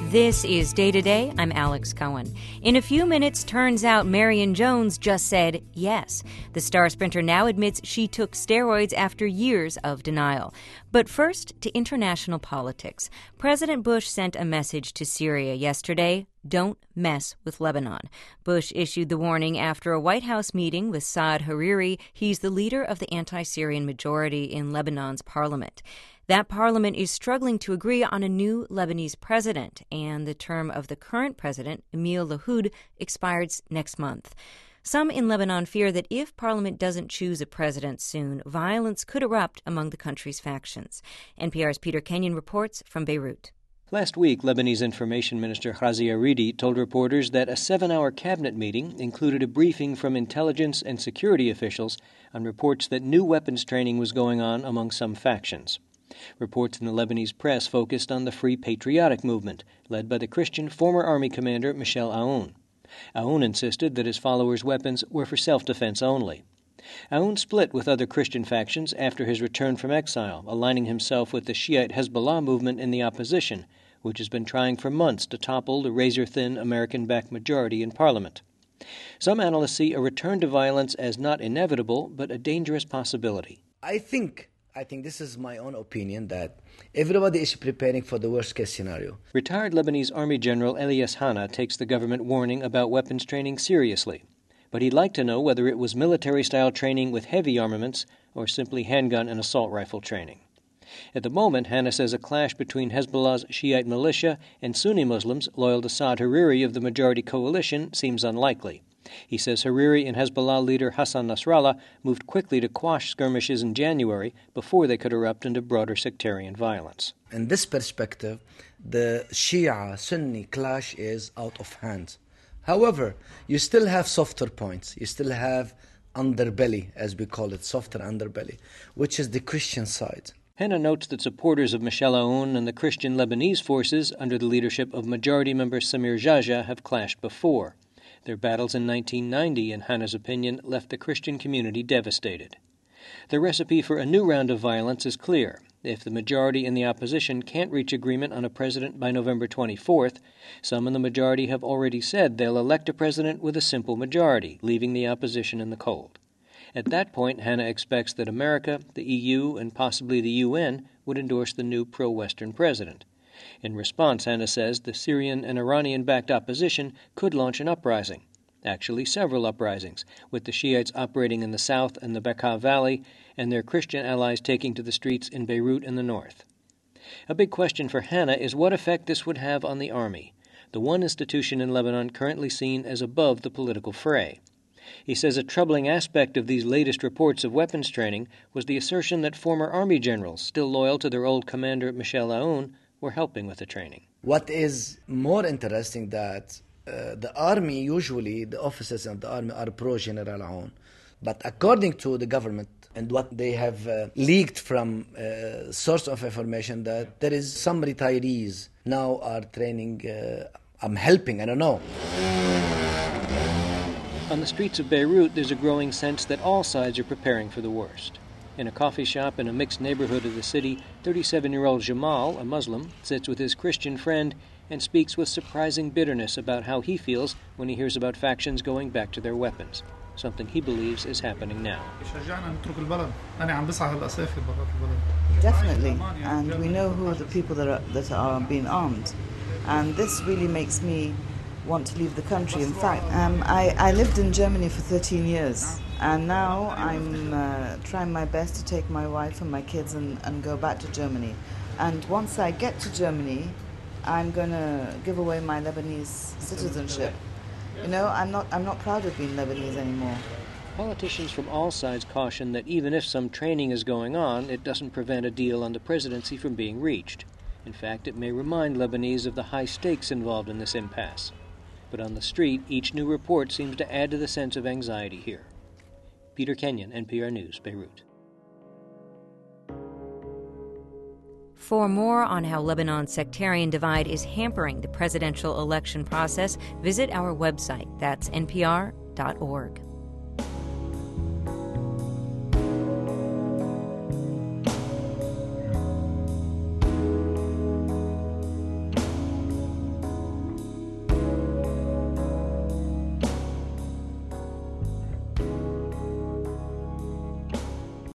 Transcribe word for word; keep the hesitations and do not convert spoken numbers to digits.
This is Day to Day. I'm Alex Cohen. In a few minutes, turns out Marion Jones just said yes. The star sprinter now admits she took steroids after years of denial. But first, to international politics. President Bush sent a message to Syria yesterday: don't mess with Lebanon. Bush issued the warning after a White House meeting with Saad Hariri. He's the leader of the anti-Syrian majority in Lebanon's parliament. That parliament is struggling to agree on a new Lebanese president, and the term of the current president, Emil Lahoud, expires next month. Some in Lebanon fear that if parliament doesn't choose a president soon, violence could erupt among the country's factions. N P R's Peter Kenyon reports from Beirut. Last week, Lebanese Information Minister Ghazi Aridi told reporters that a seven-hour cabinet meeting included a briefing from intelligence and security officials on reports that new weapons training was going on among some factions. Reports in the Lebanese press focused on the Free Patriotic Movement, led by the Christian former army commander Michel Aoun. Aoun insisted that his followers' weapons were for self-defense only. Aoun split with other Christian factions after his return from exile, aligning himself with the Shiite Hezbollah movement in the opposition, which has been trying for months to topple the razor-thin American-backed majority in Parliament. Some analysts see a return to violence as not inevitable, but a dangerous possibility. I think I think this is my own opinion, that everybody is preparing for the worst-case scenario. Retired Lebanese Army General Elias Hanna takes the government warning about weapons training seriously. But he'd like to know whether it was military-style training with heavy armaments or simply handgun and assault rifle training. At the moment, Hanna says a clash between Hezbollah's Shiite militia and Sunni Muslims loyal to Saad Hariri of the majority coalition seems unlikely. He says Hariri and Hezbollah leader Hassan Nasrallah moved quickly to quash skirmishes in January before they could erupt into broader sectarian violence. In this perspective, the Shia-Sunni clash is out of hand. However, you still have softer points. You still have underbelly, as we call it, softer underbelly, which is the Christian side. Hanna notes that supporters of Michel Aoun and the Christian Lebanese forces under the leadership of Majority Member Samir Geagea have clashed before. Their battles in nineteen ninety, in Hanna's opinion, left the Christian community devastated. The recipe for a new round of violence is clear. If the majority and the opposition can't reach agreement on a president by November twenty-fourth, some in the majority have already said they'll elect a president with a simple majority, leaving the opposition in the cold. At that point, Hanna expects that America, the E U, and possibly the U N would endorse the new pro-Western president. In response, Hanna says the Syrian and Iranian-backed opposition could launch an uprising. Actually, several uprisings, with the Shiites operating in the south and the Bekaa Valley, and their Christian allies taking to the streets in Beirut in the north. A big question for Hanna is what effect this would have on the army, the one institution in Lebanon currently seen as above the political fray. He says a troubling aspect of these latest reports of weapons training was the assertion that former army generals, still loyal to their old commander Michel Aoun, were helping with the training. What is more interesting that uh, the army, usually the officers of the army are pro-General Aoun. But according to the government and what they have uh, leaked from uh, source of information, that there is some retirees now are training, uh, I'm helping, I don't know. On the streets of Beirut, there's a growing sense that all sides are preparing for the worst. In a coffee shop in a mixed neighborhood of the city, thirty-seven-year-old Jamal, a Muslim, sits with his Christian friend and speaks with surprising bitterness about how he feels when he hears about factions going back to their weapons, something he believes is happening now. Definitely, and we know who are the people that are, that are being armed, and this really makes me want to leave the country. In fact, um, I, I lived in Germany for thirteen years, and now I'm uh, trying my best to take my wife and my kids and, and go back to Germany. And once I get to Germany, I'm going to give away my Lebanese citizenship. You know, I'm not I'm not proud of being Lebanese anymore. Politicians from all sides caution that even if some training is going on, it doesn't prevent a deal on the presidency from being reached. In fact, it may remind Lebanese of the high stakes involved in this impasse. But on the street, each new report seems to add to the sense of anxiety here. Peter Kenyon, N P R News, Beirut. For more on how Lebanon's sectarian divide is hampering the presidential election process, visit our website. That's N P R dot org.